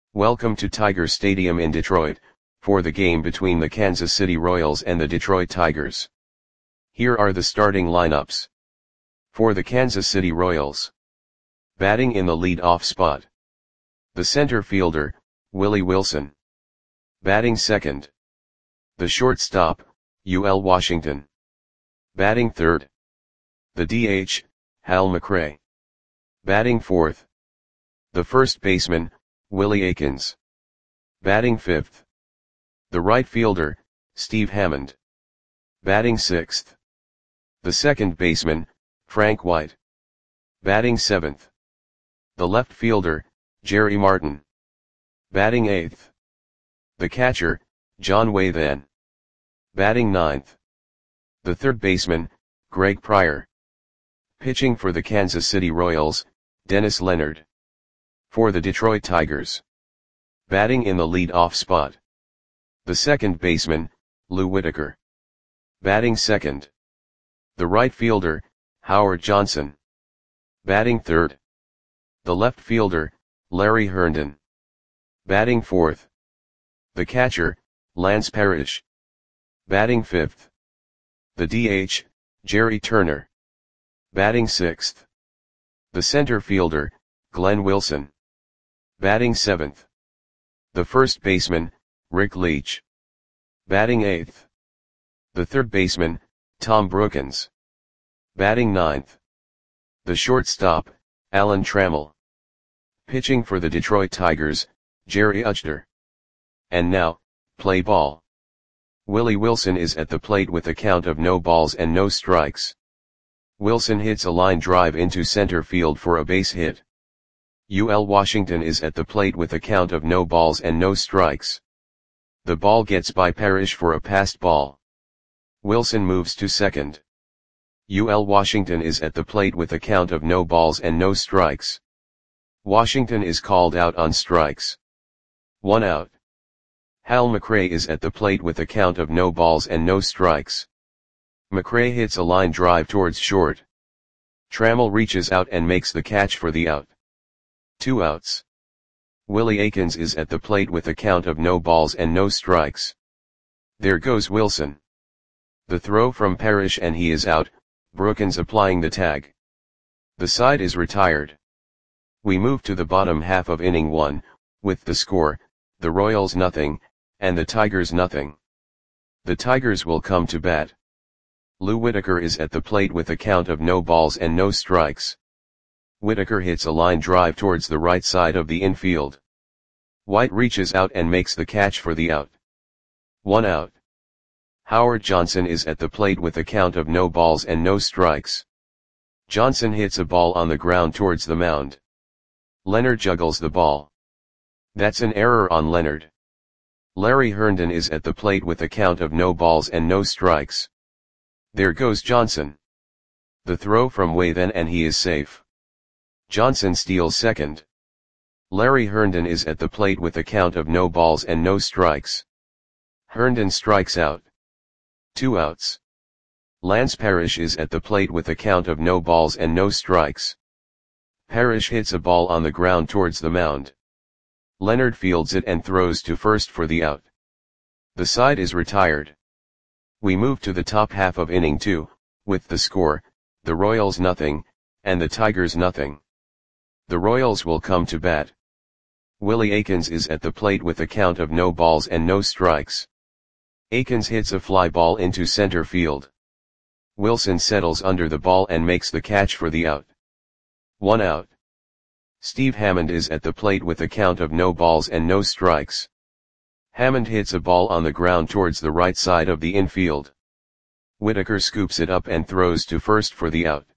Welcome to Tiger Stadium in Detroit, for the game between the Kansas City Royals and the Detroit Tigers. Here are the starting lineups. For the Kansas City Royals. Batting in the lead-off spot. The center fielder, Willie Wilson. Batting second. The shortstop, UL Washington. Batting third. The DH, Hal McRae. Batting fourth. The first baseman, Willie Aikens. Batting fifth. The right fielder, Steve Hammond. Batting sixth. The second baseman, Frank White. Batting seventh. The left fielder, Jerry Martin. Batting eighth. The catcher, John Wathan. Batting ninth. The third baseman, Greg Pryor. Pitching for the Kansas City Royals, Dennis Leonard. For the Detroit Tigers. Batting in the lead-off spot. The second baseman, Lou Whitaker. Batting second. The right fielder, Howard Johnson. Batting third. The left fielder, Larry Herndon. Batting fourth. The catcher, Lance Parrish. Batting fifth. The DH, Jerry Turner. Batting sixth. The center fielder, Glenn Wilson. Batting seventh. The first baseman, Rick Leach. Batting eighth. The third baseman, Tom Brookins. Batting ninth. The shortstop, Alan Trammell. Pitching for the Detroit Tigers, Jerry Uchter. And now, play ball. Willie Wilson is at the plate with a count of no balls and no strikes. Wilson hits a line drive into center field for a base hit. UL Washington is at the plate with a count of no balls and no strikes. The ball gets by Parrish for a passed ball. Wilson moves to second. UL Washington is at the plate with a count of no balls and no strikes. Washington is called out on strikes. 1 out. Hal McRae is at the plate with a count of no balls and no strikes. McRae hits a line drive towards short. Trammell reaches out and makes the catch for the out. 2 outs. Willie Aikens is at the plate with a count of no balls and no strikes. There goes Wilson. The throw from Parrish and he is out, Brookins applying the tag. The side is retired. We move to the bottom half of inning 1, with the score, the Royals nothing, and the Tigers nothing. The Tigers will come to bat. Lou Whitaker is at the plate with a count of no balls and no strikes. Whitaker hits a line drive towards the right side of the infield. White reaches out and makes the catch for the out. 1 out. Howard Johnson is at the plate with a count of no balls and no strikes. Johnson hits a ball on the ground towards the mound. Leonard juggles the ball. That's an error on Leonard. Larry Herndon is at the plate with a count of no balls and no strikes. There goes Johnson. The throw from Wathan and he is safe. Johnson steals second. Larry Herndon is at the plate with a count of no balls and no strikes. Herndon strikes out. 2 outs. Lance Parrish is at the plate with a count of no balls and no strikes. Parrish hits a ball on the ground towards the mound. Leonard fields it and throws to first for the out. The side is retired. We move to the top half of inning 2, with the score, the Royals nothing, and the Tigers nothing. The Royals will come to bat. Willie Aikens is at the plate with a count of no balls and no strikes. Aikens hits a fly ball into center field. Wilson settles under the ball and makes the catch for the out. 1 out. Steve Hammond is at the plate with a count of no balls and no strikes. Hammond hits a ball on the ground towards the right side of the infield. Whitaker scoops it up and throws to first for the out.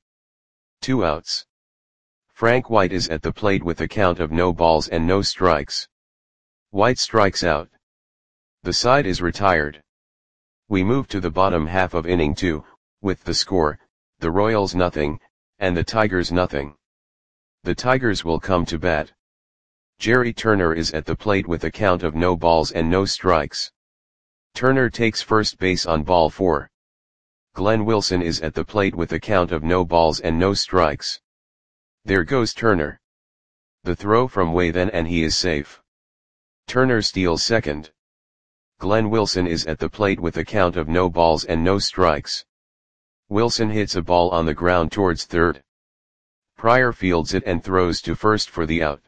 2 outs. Frank White is at the plate with a count of no balls and no strikes. White strikes out. The side is retired. We move to the bottom half of inning 2, with the score, the Royals nothing, and the Tigers nothing. The Tigers will come to bat. Jerry Turner is at the plate with a count of no balls and no strikes. Turner takes first base on ball 4. Glenn Wilson is at the plate with a count of no balls and no strikes. There goes Turner. The throw from Wathan and he is safe. Turner steals second. Glenn Wilson is at the plate with a count of no balls and no strikes. Wilson hits a ball on the ground towards third. Pryor fields it and throws to first for the out.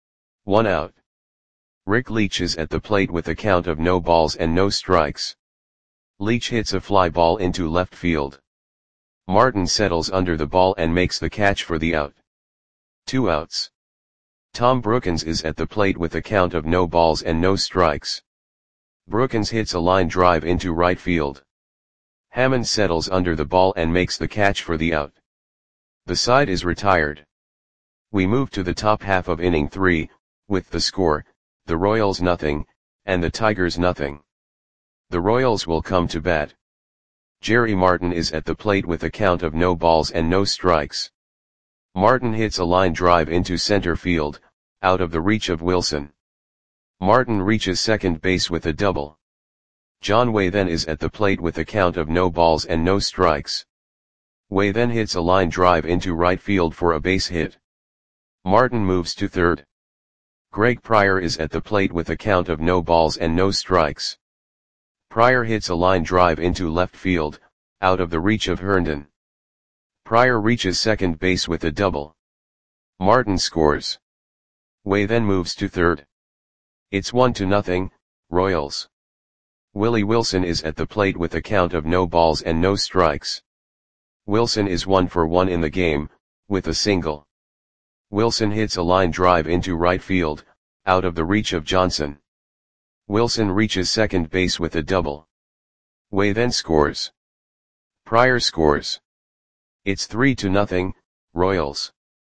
1 out. Rick Leach is at the plate with a count of no balls and no strikes. Leach hits a fly ball into left field. Martin settles under the ball and makes the catch for the out. 2 outs. Tom Brookins is at the plate with a count of no balls and no strikes. Brookins hits a line drive into right field. Hammond settles under the ball and makes the catch for the out. The side is retired. We move to the top half of inning 3, with the score, the Royals nothing, and the Tigers nothing. The Royals will come to bat. Jerry Martin is at the plate with a count of no balls and no strikes. Martin hits a line drive into center field, out of the reach of Wilson. Martin reaches second base with a double. John Way then is at the plate with a count of no balls and no strikes. Way then hits a line drive into right field for a base hit. Martin moves to third. Greg Pryor is at the plate with a count of no balls and no strikes. Pryor hits a line drive into left field, out of the reach of Herndon. Pryor reaches second base with a double. Martin scores. Way then moves to third. It's 1-0, Royals. Willie Wilson is at the plate with a count of no balls and no strikes. Wilson is 1 for 1 in the game, with a single. Wilson hits a line drive into right field, out of the reach of Johnson. Wilson reaches second base with a double. Way then scores. Pryor scores. It's 3-0, Royals.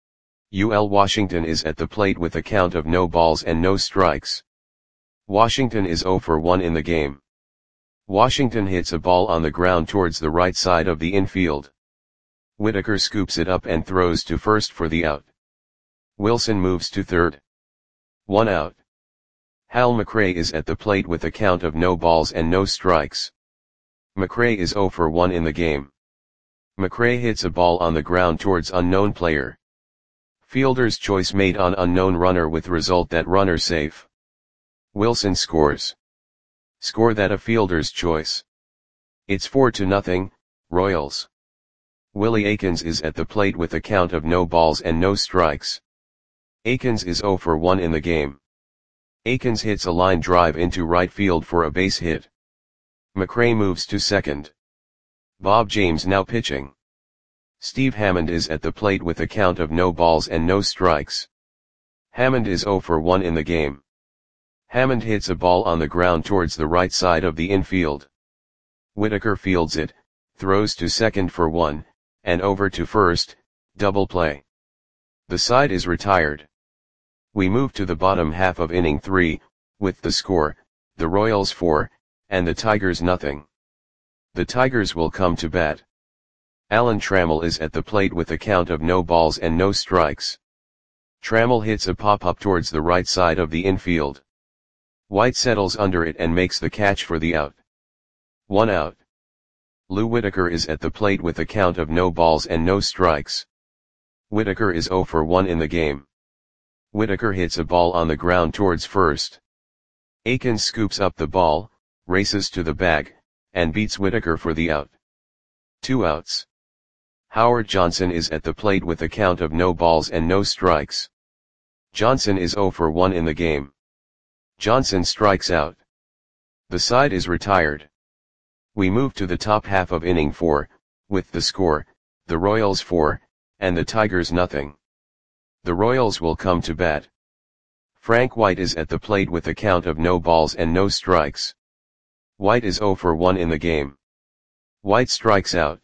UL Washington is at the plate with a count of no balls and no strikes. Washington is 0 for 1 in the game. Washington hits a ball on the ground towards the right side of the infield. Whitaker scoops it up and throws to first for the out. Wilson moves to third. 1 out. Hal McRae is at the plate with a count of no balls and no strikes. McRae is 0 for 1 in the game. McRae hits a ball on the ground towards unknown player. Fielder's choice made on unknown runner with result that runner safe. Wilson scores. Score that a fielder's choice. It's 4-0, Royals. Willie Aikens is at the plate with a count of no balls and no strikes. Aikens is 0 for 1 in the game. Aikens hits a line drive into right field for a base hit. McRae moves to second. Bob James now pitching. Steve Hammond is at the plate with a count of no balls and no strikes. Hammond is 0 for 1 in the game. Hammond hits a ball on the ground towards the right side of the infield. Whitaker fields it, throws to second for 1, and over to first, double play. The side is retired. We move to the bottom half of inning 3, with the score, the Royals 4, and the Tigers nothing. The Tigers will come to bat. Alan Trammell is at the plate with a count of no balls and no strikes. Trammell hits a pop-up towards the right side of the infield. White settles under it and makes the catch for the out. 1 out. Lou Whitaker is at the plate with a count of no balls and no strikes. Whitaker is 0 for 1 in the game. Whitaker hits a ball on the ground towards first. Aikens scoops up the ball, races to the bag, and beats Whitaker for the out. 2 outs. Howard Johnson is at the plate with a count of no balls and no strikes. Johnson is 0 for 1 in the game. Johnson strikes out. The side is retired. We move to the top half of inning 4, with the score, the Royals 4, and the Tigers nothing. The Royals will come to bat. Frank White is at the plate with a count of no balls and no strikes. White is 0 for 1 in the game. White strikes out.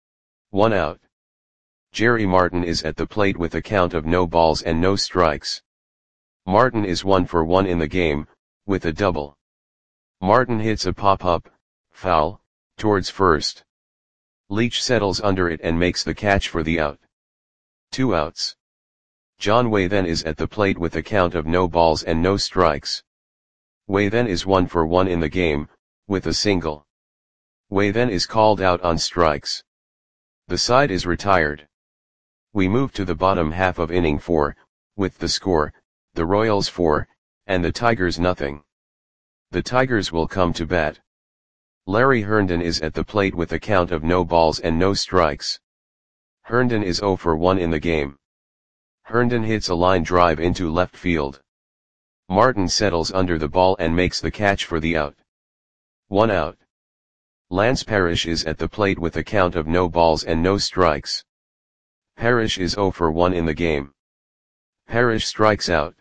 1 out. Jerry Martin is at the plate with a count of no balls and no strikes. Martin is 1 for 1 in the game, with a double. Martin hits a pop-up, foul, towards first. Leach settles under it and makes the catch for the out. 2 outs. John Way then is at the plate with a count of no balls and no strikes. Way then is 1 for 1 in the game, with a single. Way then is called out on strikes. The side is retired. We move to the bottom half of inning 4, with the score, the Royals 4, and the Tigers nothing. The Tigers will come to bat. Larry Herndon is at the plate with a count of no balls and no strikes. Herndon is 0 for 1 in the game. Herndon hits a line drive into left field. Martin settles under the ball and makes the catch for the out. 1 out. Lance Parrish is at the plate with a count of no balls and no strikes. Parrish is 0 for 1 in the game. Parrish strikes out.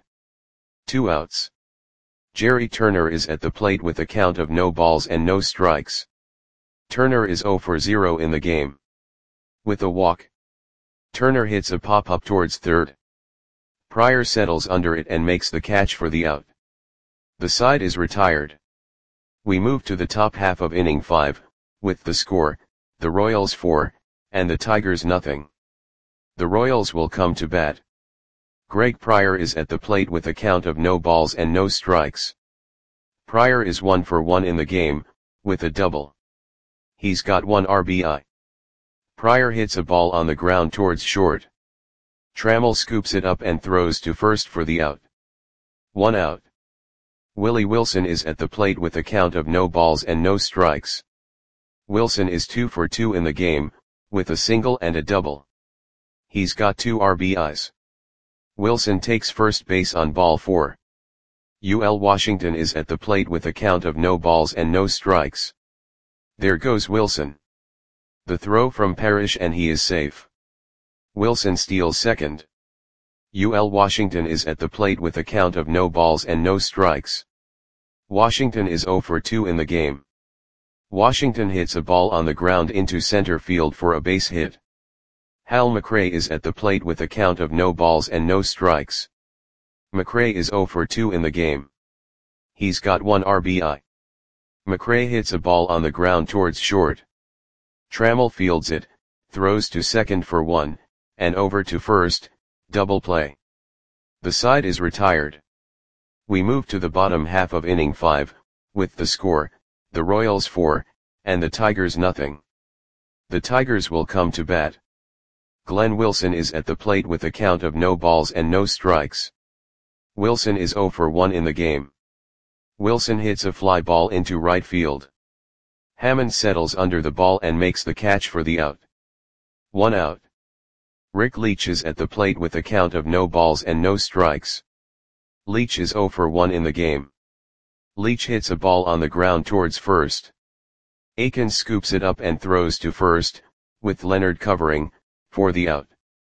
2 outs. Jerry Turner is at the plate with a count of no balls and no strikes. Turner is 0 for 0 in the game. With a walk, Turner hits a pop-up towards third. Pryor settles under it and makes the catch for the out. The side is retired. We move to the top half of inning 5, with the score, the Royals 4, and the Tigers nothing. The Royals will come to bat. Greg Pryor is at the plate with a count of no balls and no strikes. Pryor is 1 for 1 in the game, with a double. He's got 1 RBI. Pryor hits a ball on the ground towards short. Trammell scoops it up and throws to first for the out. 1 out. Willie Wilson is at the plate with a count of no balls and no strikes. Wilson is 2 for 2 in the game, with a single and a double. He's got 2 RBIs. Wilson takes first base on ball 4. UL Washington is at the plate with a count of no balls and no strikes. There goes Wilson. The throw from Parrish and he is safe. Wilson steals second. UL Washington is at the plate with a count of no balls and no strikes. Washington is 0 for 2 in the game. Washington hits a ball on the ground into center field for a base hit. Hal McRae is at the plate with a count of no balls and no strikes. McRae is 0 for 2 in the game. He's got 1 RBI. McRae hits a ball on the ground towards short. Trammell fields it, throws to second for 1, and over to first, double play. The side is retired. We move to the bottom half of inning 5, with the score, the Royals 4, and the Tigers nothing. The Tigers will come to bat. Glenn Wilson is at the plate with a count of no balls and no strikes. Wilson is 0 for 1 in the game. Wilson hits a fly ball into right field. Hammond settles under the ball and makes the catch for the out. 1 out. Rick Leach is at the plate with a count of no balls and no strikes. Leach is 0 for 1 in the game. Leach hits a ball on the ground towards first. Akins scoops it up and throws to first, with Leonard covering, for the out.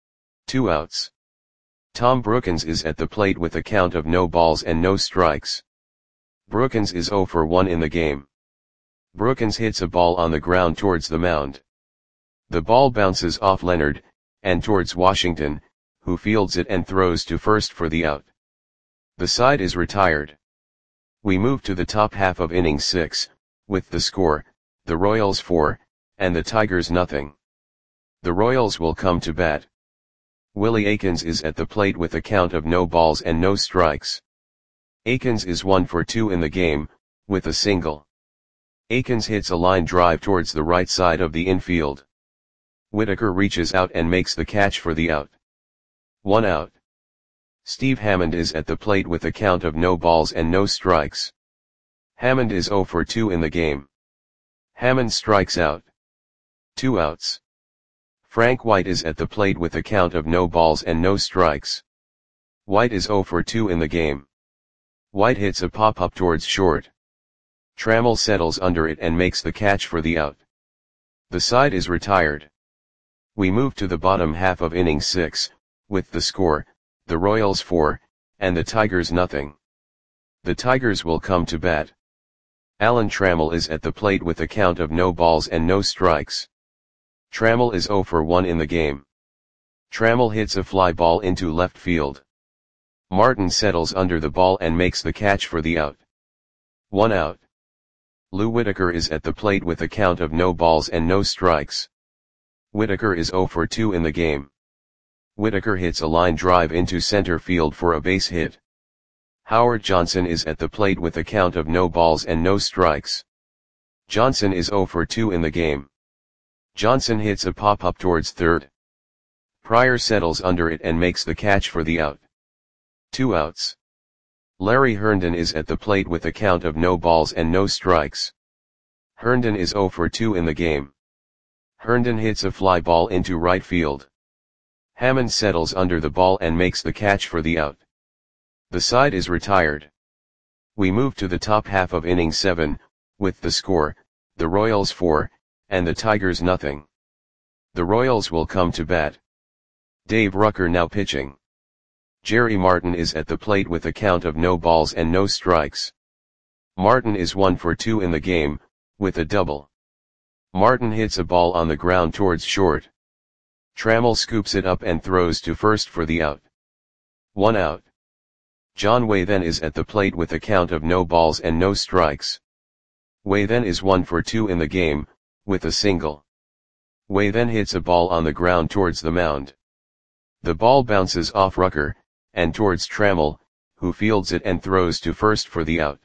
2 outs. Tom Brookins is at the plate with a count of no balls and no strikes. Brookins is 0 for 1 in the game. Brookins hits a ball on the ground towards the mound. The ball bounces off Leonard, and towards Washington, who fields it and throws to first for the out. The side is retired. We move to the top half of inning 6, with the score, the Royals 4, and the Tigers nothing. The Royals will come to bat. Willie Akins is at the plate with a count of no balls and no strikes. Akins is 1 for 2 in the game, with a single. Akins hits a line drive towards the right side of the infield. Whitaker reaches out and makes the catch for the out. 1 out. Steve Hammond is at the plate with a count of no balls and no strikes. Hammond is 0 for 2 in the game. Hammond strikes out. 2 outs. Frank White is at the plate with a count of no balls and no strikes. White is 0 for 2 in the game. White hits a pop-up towards short. Trammell settles under it and makes the catch for the out. The side is retired. We move to the bottom half of inning 6, with the score, the Royals 4, and the Tigers nothing. The Tigers will come to bat. Alan Trammell is at the plate with a count of no balls and no strikes. Trammell is 0 for 1 in the game. Trammell hits a fly ball into left field. Martin settles under the ball and makes the catch for the out. 1 out. Lou Whitaker is at the plate with a count of no balls and no strikes. Whitaker is 0 for 2 in the game. Whitaker hits a line drive into center field for a base hit. Howard Johnson is at the plate with a count of no balls and no strikes. Johnson is 0 for 2 in the game. Johnson hits a pop-up towards third. Pryor settles under it and makes the catch for the out. 2 outs. Larry Herndon is at the plate with a count of no balls and no strikes. Herndon is 0 for 2 in the game. Herndon hits a fly ball into right field. Hammond settles under the ball and makes the catch for the out. The side is retired. We move to the top half of inning 7, with the score, the Royals 4, and the Tigers nothing. The Royals will come to bat. Dave Rucker now pitching. Jerry Martin is at the plate with a count of no balls and no strikes. Martin is 1 for 2 in the game, with a double. Martin hits a ball on the ground towards short. Trammell scoops it up and throws to first for the out. 1 out. John Waythen is at the plate with a count of no balls and no strikes. Waythen is 1 for 2 in the game, with a single. Waythen hits a ball on the ground towards the mound. The ball bounces off Rucker, and towards Trammell, who fields it and throws to first for the out.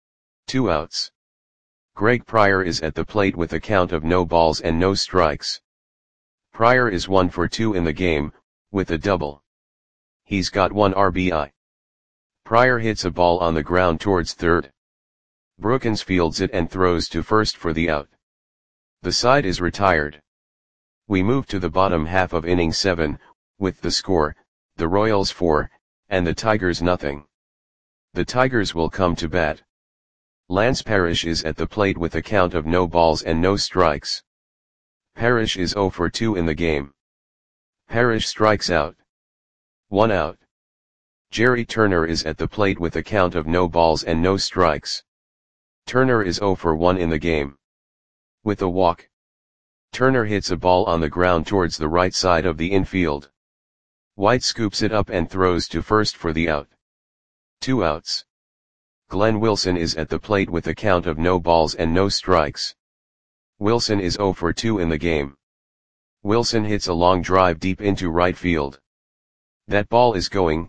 2 outs. Greg Pryor is at the plate with a count of no balls and no strikes. Pryor is 1 for 2 in the game, with a double. He's got 1 RBI. Pryor hits a ball on the ground towards third. Brookins fields it and throws to first for the out. The side is retired. We move to the bottom half of inning 7, with the score, the Royals 4, and the Tigers nothing. The Tigers will come to bat. Lance Parrish is at the plate with a count of no balls and no strikes. Parrish is 0 for 2 in the game. Parrish strikes out. 1 out. Jerry Turner is at the plate with a count of no balls and no strikes. Turner is 0 for 1 in the game. With a walk. Turner hits a ball on the ground towards the right side of the infield. White scoops it up and throws to first for the out. 2 outs. Glenn Wilson is at the plate with a count of no balls and no strikes. Wilson is 0 for 2 in the game. Wilson hits a long drive deep into right field. That ball is gone.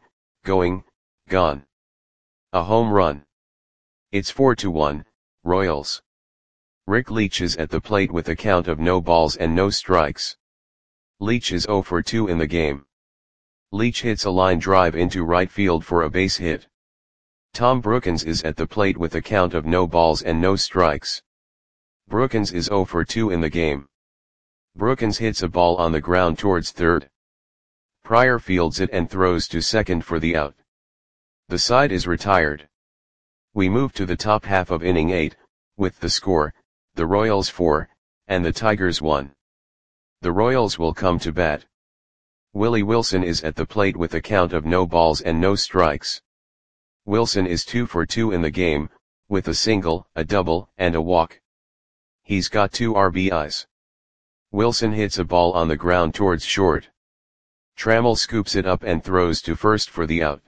A home run. It's 4-1, Royals. Rick Leach is at the plate with a count of no balls and no strikes. Leach is 0 for 2 in the game. Leach hits a line drive into right field for a base hit. Tom Brookins is at the plate with a count of no balls and no strikes. Brookins is 0 for 2 in the game. Brookins hits a ball on the ground towards third. Pryor fields it and throws to second for the out. The side is retired. We move to the top half of inning 8, with the score, the Royals 4, and the Tigers 1. The Royals will come to bat. Willie Wilson is at the plate with a count of no balls and no strikes. Wilson is 2 for 2 in the game, with a single, a double, and a walk. He's got 2 RBIs. Wilson hits a ball on the ground towards short. Trammell scoops it up and throws to first for the out.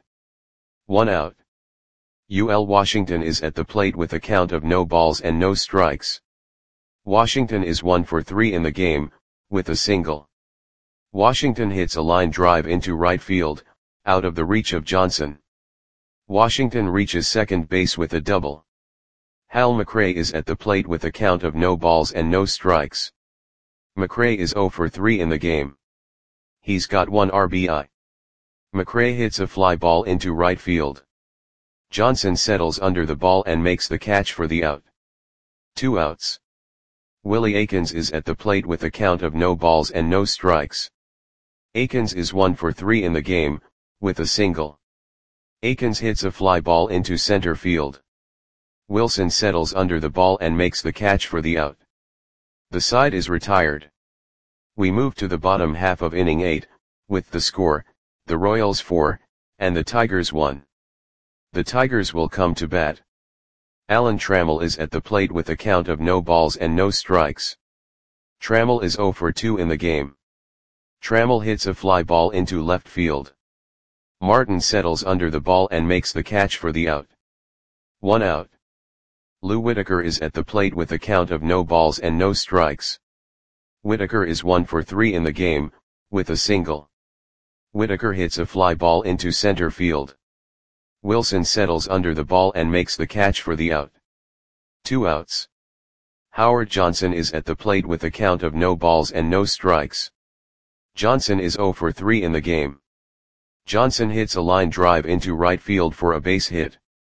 1 out. UL Washington is at the plate with a count of no balls and no strikes. Washington is 1 for 3 in the game, with a single. Washington hits a line drive into right field, out of the reach of Johnson. Washington reaches second base with a double. Hal McRae is at the plate with a count of no balls and no strikes. McRae is 0 for 3 in the game. He's got 1 RBI. McRae hits a fly ball into right field. Johnson settles under the ball and makes the catch for the out. 2 outs. Willie Aikens is at the plate with a count of no balls and no strikes. Aikens is 1 for 3 in the game, with a single. Aikens hits a fly ball into center field. Wilson settles under the ball and makes the catch for the out. The side is retired. We move to the bottom half of inning 8, with the score, the Royals 4, and the Tigers 1. The Tigers will come to bat. Alan Trammell is at the plate with a count of no balls and no strikes. Trammell is 0 for 2 in the game. Trammell hits a fly ball into left field. Martin settles under the ball and makes the catch for the out. 1 out. Lou Whitaker is at the plate with a count of no balls and no strikes. Whitaker is 1 for 3 in the game, with a single. Whitaker hits a fly ball into center field. Wilson settles under the ball and makes the catch for the out. 2 outs. Howard Johnson is at the plate with a count of no balls and no strikes. Johnson is 0 for 3 in the game. Johnson hits a line drive into right field for a base hit.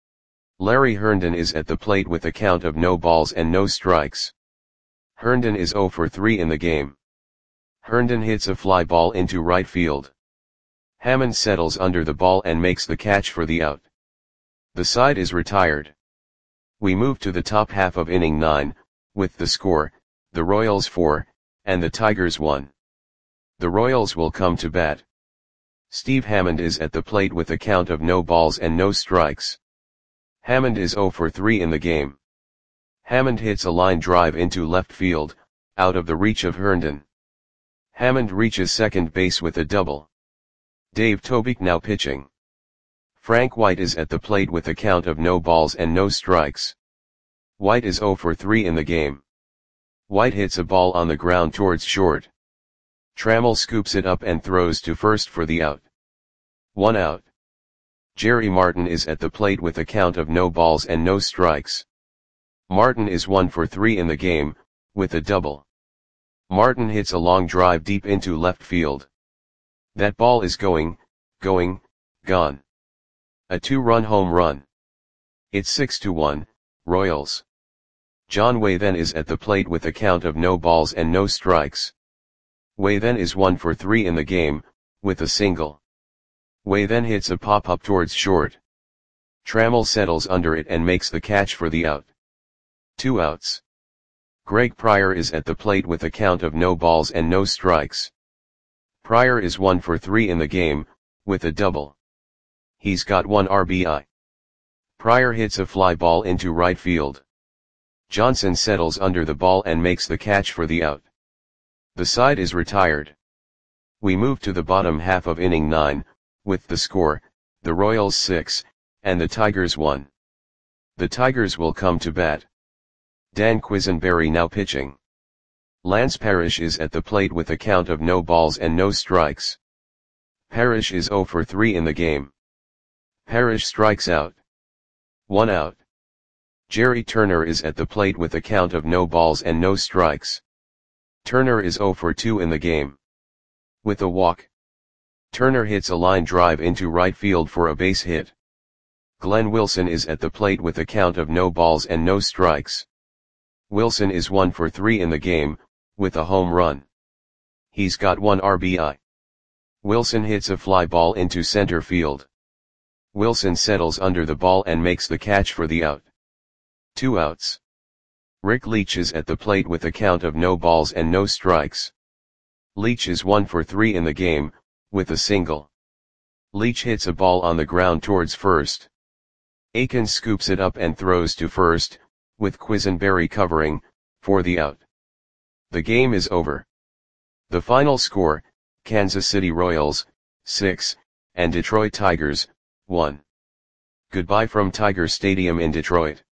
Larry Herndon is at the plate with a count of no balls and no strikes. Herndon is 0 for 3 in the game. Herndon hits a fly ball into right field. Hammond settles under the ball and makes the catch for the out. The side is retired. We move to the top half of inning 9, with the score, the Royals 4, and the Tigers 1. The Royals will come to bat. Steve Hammond is at the plate with a count of no balls and no strikes. Hammond is 0 for 3 in the game. Hammond hits a line drive into left field, out of the reach of Herndon. Hammond reaches second base with a double. Dave Tobique now pitching. Frank White is at the plate with a count of no balls and no strikes. White is 0 for 3 in the game. White hits a ball on the ground towards short. Trammell scoops it up and throws to first for the out. 1 out. Jerry Martin is at the plate with a count of no balls and no strikes. Martin is 1 for 3 in the game, with a double. Martin hits a long drive deep into left field. That ball is gone. A 2-run home run. It's 6-1, Royals. John Waythen is at the plate with a count of no balls and no strikes. Waythen is 1 for 3 in the game, with a single. Waythen hits a pop-up towards short. Trammell settles under it and makes the catch for the out. 2 outs. Greg Pryor is at the plate with a count of no balls and no strikes. Pryor is 1 for 3 in the game, with a double. He's got 1 RBI. Pryor hits a fly ball into right field. Johnson settles under the ball and makes the catch for the out. The side is retired. We move to the bottom half of inning 9, with the score, the Royals 6, and the Tigers 1. The Tigers will come to bat. Dan Quisenberry now pitching. Lance Parrish is at the plate with a count of no balls and no strikes. Parrish is 0 for 3 in the game. Parrish strikes out. 1 out. Jerry Turner is at the plate with a count of no balls and no strikes. Turner is 0 for 2 in the game. With a walk. Turner hits a line drive into right field for a base hit. Glenn Wilson is at the plate with a count of no balls and no strikes. Wilson is 1 for 3 in the game, with a home run. He's got 1 RBI. Wilson hits a fly ball into center field. Wilson settles under the ball and makes the catch for the out. 2 outs. Rick Leach is at the plate with a count of no balls and no strikes. Leach is 1 for 3 in the game, with a single. Leach hits a ball on the ground towards first. Akins scoops it up and throws to first, with Quisenberry covering, for the out. The game is over. The final score, Kansas City Royals, 6, and Detroit Tigers, 1. Goodbye from Tiger Stadium in Detroit.